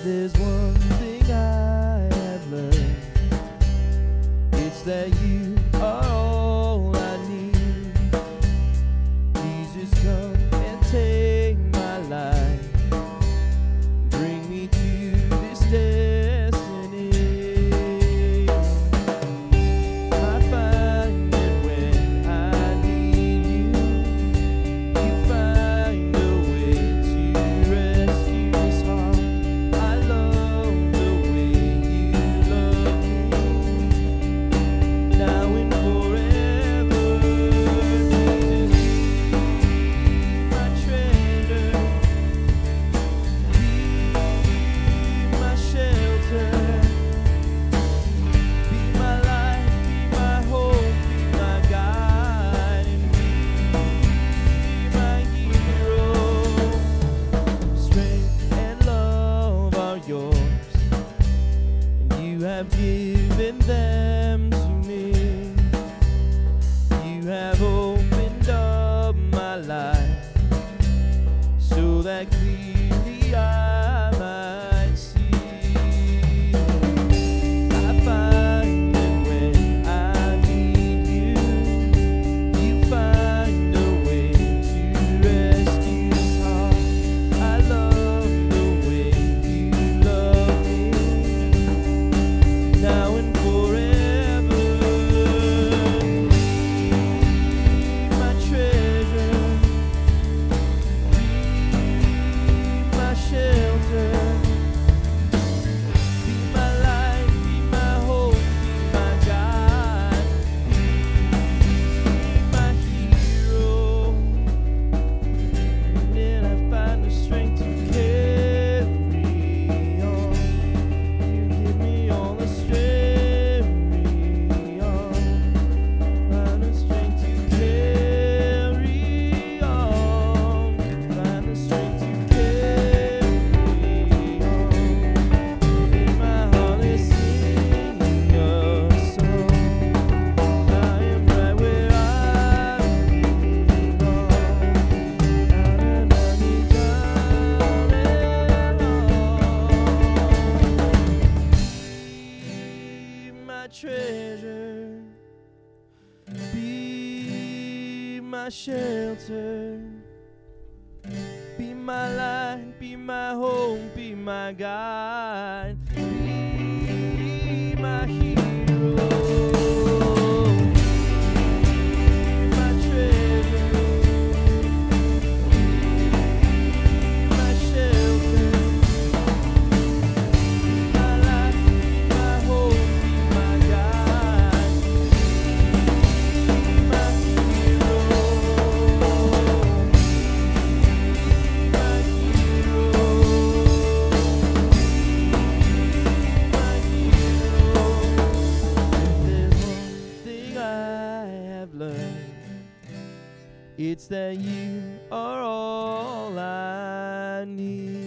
there's one thing I have learned, it's that you are all I need. Please just come and take my life, bring me to this destiny. I find that when I need you, you find a way to rescue this heart. I love the way you love me, now and forever. Have given them to me. You have opened up my life so that clearly I might see. I find that when I need you, you find a way to rescue this heart. I love the way you love me, now and forever. Be my treasure, be my shelter, be my life, be my hope, be my God, be my hero. And then I find the strength to carry on. You give me all the strength. Find the strength to carry on. Find the strength to carry on. In my heart is singing a song. I am right where I belong. Be my treasure, be my shelter, be my light, be my home, be my God, be my hero. My treasure, my shelter, my life, my hope, be my God, my hero, my hero, my hero. If there's one thing I have learned, it's that you are all I need.